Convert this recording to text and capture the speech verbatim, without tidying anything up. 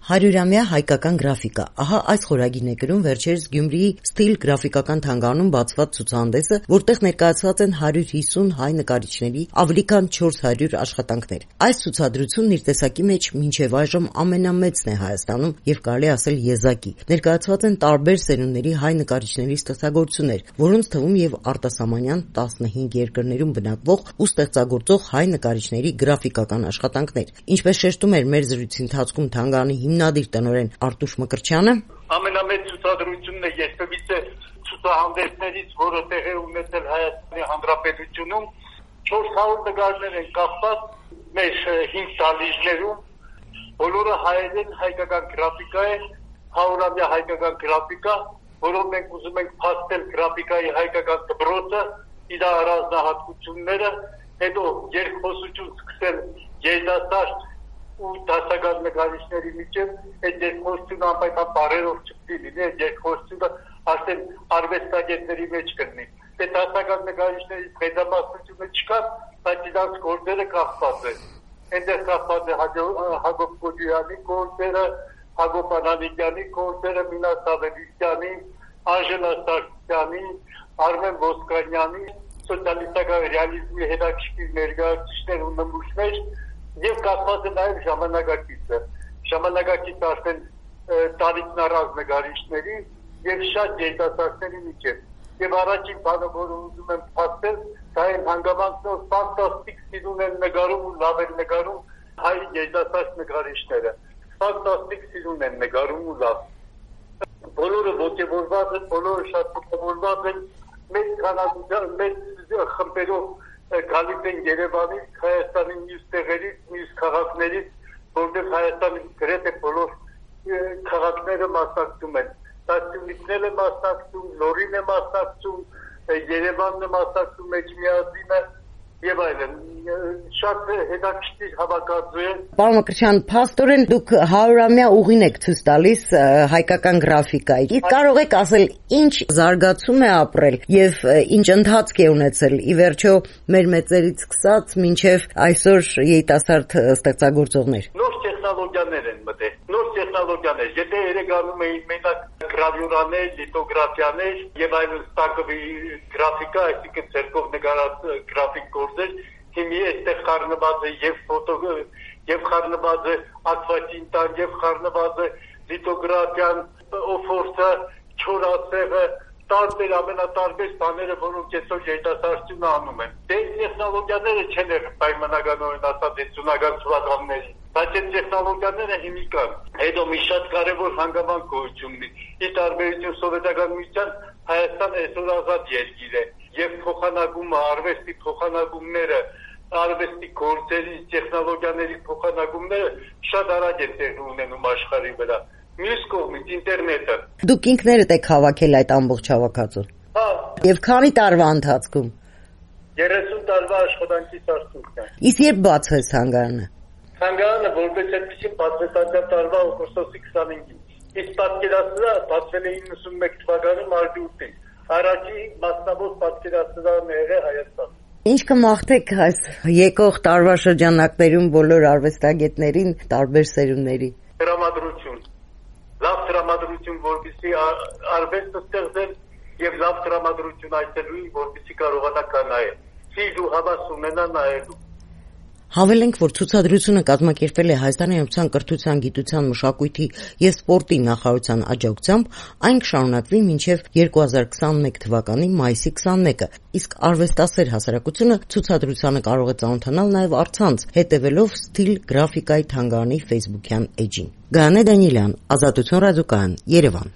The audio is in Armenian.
Հարյուրամյա հայկական գրաֆիկա։ Ահա այս խորագիրն է գրում վերջերս Գյումրիի Ստիլ գրաֆիկական թանգարանում բացված ցուցահանդեսը, որտեղ ներկայացված են հարյուր հիսուն հայ նկարիչների ավելի քան չորս հարյուր աշխատանքներ։ Այս ցուցադրությունն իր տեսակի մեջ մինչև այժմ ամենամեծն է Հայաստանում եւ կարելի ասել եզակի։ Ներկայացված են տարբեր սերունդների հայ նկարիչների ստեղծագործություններ, որոնց թվում եւ արտասահմանյան տասնհինգ երկրներում բնակվող ու ստեղծագործող հայ նկարիչների գրաֆիկական աշխատանքներ։ Ինչպես շեշտում էր մեր զրույցի ընթացքում թանգարանի հիմնադիր տնօրեն Արտուշ Մկրտչյանը, ամենամեծ ցուցադրությունն է երբևիցե ցուցահանդեսներից, որը տեղի ունեցել Հայաստանի Հանրապետությունում, չորս հարյուր նկարներ են կախված մեր հինգ դահլիճներում, բոլորը հայերեն հայկական գրաֆիկա է, հարյուրամյա հայկական գրաֆիկա, որով մենք ուզում ենք փաստել գրաֆիկայի հայկական դպրոցը, իր առանձնահատկությունները, հետո երկխոսություն սկսել երիտասարդ ու դասական նկարիչների միջև, այդ երկխոսությունը անպայման բարերով չպետք է լինի, այդ երկխոսությունը արդեն արվեստագետների մեջ կլինի։ Այդ դասական նկարիչների մեծամասնությունը չկա, բայց իրանց գործերը կախված են։ Այնտեղ կախված է Հակոբ Կոջոյանի գործերը, Հակոբ Անանիկյանի գործերը, Մինաս Ավետիսյանի, Անժելա Սարգսյանի, Արմեն Ոսկանյանի, սոցիալիստական ռեալիզմի հետաքրքիր ներկայացուցիչներ ու նմուշներ, եւ կախված է նաեւ ժամանակակիցը։ Ժամանակակիցը արդեն տարիքն առանց նկարիչների եւ շատ երիտասարդների միջեւ։ Եվ առաջին բանը, որը ուզում եմ փաստել, դա են հանգամանքնով ֆանտաստիկ սիրուն են նկարում ու լավ են նկարում հայ երիտասարդ նկարիչները։ Ֆանտաստիկ սիրուն են նկարում ու լավ։ Բոլորը ոգևորված են, բոլորը շատ ոգևորված են, մեծ քանակությամբ, մեծ խմբերով գալիս են Երևանից, Հայաստանի մյուս տեղերից, մյուս քաղաքներից, որտեղ Հայաստանի գրեթե բոլոր քաղաքները մասնակցում են։ Տասնյոթն է մասնակցում, Լորին է մասնակցում, Երևանն է մասնակցում, Էջմիածինը եւ այլն։ Շատ հետաքրքիր հավաքածու է։ Պարոն Մկրտչյան, փաստորեն դուք հարյուրամյա ուղին եք ցույց տալիս հայկական գրաֆիկայի։ Կարող եք ասել, ինչ զարգացում է ապրել եւ ինչ ընթացք է ունեցել ի վերջո մեր մեծերից սկսած մինչեւ այսօր երիտասարդ ստեղծագործողներ։ Նոր տեխնոլոգիաներ են մտել, նոր տեխնոլոգիաներ։ Եթե երեգանում էին մենակ գրավյուրաներ, լիտոգրաֆիաներ եւ այլն ստակովի գրաֆիկա, այսինքն ցերկով նկարած գրաֆիկ գործեր, հիմի այստեղ խառնված է եւ ֆոտո եւ խառնված է ակվատինտան եւ խառնված է լիտոգրաֆիան, օֆորտը, չորացեղը, տարբեր ամենատարբեր բաները, որոնք այսօր երիտասարդությունը անում են։ Դե տեխնոլոգիաները չեն եղել պայմանականորեն ասած եսունական թվականներին, բայց այդ տեխնոլոգիաները հիմի կան։ Հետո մի շատ կարևոր հանգամանք գոյություն ունի։ Ի տարբերություն սովետական միության, Հայաստանը այսօր ազատ երկիր է եւ փոխանակումը, արվեստի փոխանակումները, արվեստի գործերի, տեխնոլոգիաների փոխանակումները շատ արագ են տեղի ունենում աշխարհի վրա։ Մյուս կողմից ինտերնետը։ Դուք ինքներդ եք հավաքել այդ ամբողջ հավաքածուն։ Հա։ Եվ քանի տարվա ընթացքում։ երեսուն տարվա աշխատանքից արդյունքն է։ Իսկ երբ բացվեց թանգարանը։ Թանգարանը որպես այդպեսին բացվեց անցյալ տարվա օգոստոսի քսանհինգին։ Իսկ պատկերասրահը բացվել է իննսունմեկ թվականի մարտին։ Առաջի մասնավոր պատկերասրահն է եղել Հայաստանում։ Ինչ կմաղթեք այս եկող տարվա շրջանակներում բոլոր արվեստագետներին, տարբեր սերունդների։ Տրամադրություն։ Լավ տրամադրություն, որպեսզի արվեստը ստեղծել եւ լավ տրամադրություն այցելուին, որպեսզի կարողանա կանայել։ Սիրտ ու հավաս ունենա նայելու։ Հավելենք, որ ցուցադրությունը կազմակերպվել է Հայաստանի Հանրապետության կրթության, գիտության, մշակույթի եւ սպորտի նախարարության աջակցությամբ, այն կշարունակվի մինչեւ երկու հազար քսանմեկ թվականի մայիսի քսանմեկը, իսկ արվեստասեր հասարակությունը ցուցադրությանը կարող է ծանոթանալ նաեւ առցանց, հետեւելով Ստիլ գրաֆիկայի թանգարանի Facebook-յան էջին։ Գայանե Դանիելյան, Ազատություն ռադիոկայան, Երևան։